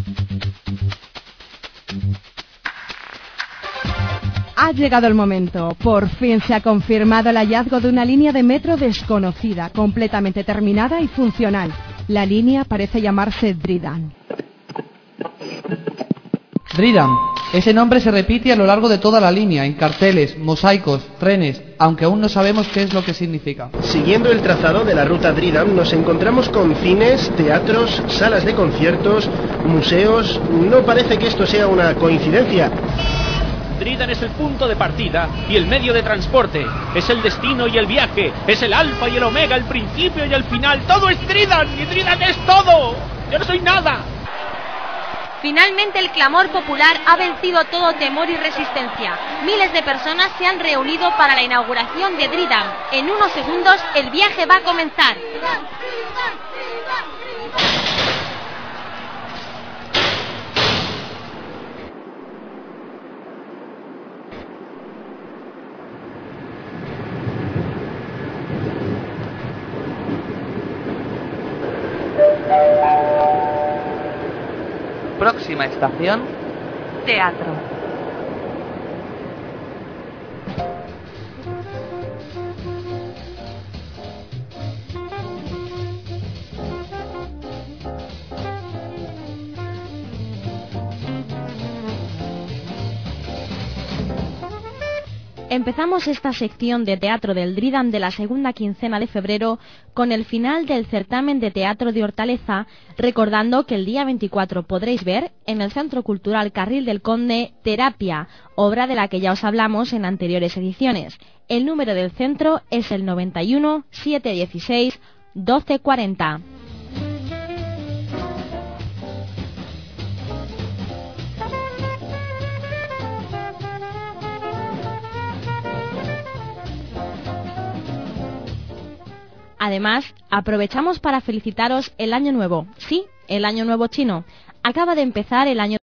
Ha llegado el momento. Por fin se ha confirmado el hallazgo de una línea de metro desconocida, completamente terminada y funcional. La línea parece llamarse Dryden. Dryden. Ese nombre se repite a lo largo de toda la línea, en carteles, mosaicos, trenes, aunque aún no sabemos qué es lo que significa. Siguiendo el trazado de la ruta Dryden, nos encontramos con cines, teatros, salas de conciertos, museos. No parece que esto sea una coincidencia. Dryden es el punto de partida y el medio de transporte. Es el destino y el viaje. Es el alfa y el omega, el principio y el final. Todo es Dryden y Dryden es todo. Yo no soy nada. Finalmente el clamor popular ha vencido todo temor y resistencia. Miles de personas se han reunido para la inauguración de Dryden. En unos segundos el viaje va a comenzar. Próxima estación, teatro. Empezamos esta sección de teatro del Dryden de la segunda quincena de febrero con el final del certamen de teatro de Hortaleza, recordando que el día 24 podréis ver en el Centro Cultural Carril del Conde Terapia, obra de la que ya os hablamos en anteriores ediciones. El número del centro es el 91 716 1240. Además, aprovechamos para felicitaros el Año Nuevo. Sí, el Año Nuevo chino. Acaba de empezar el año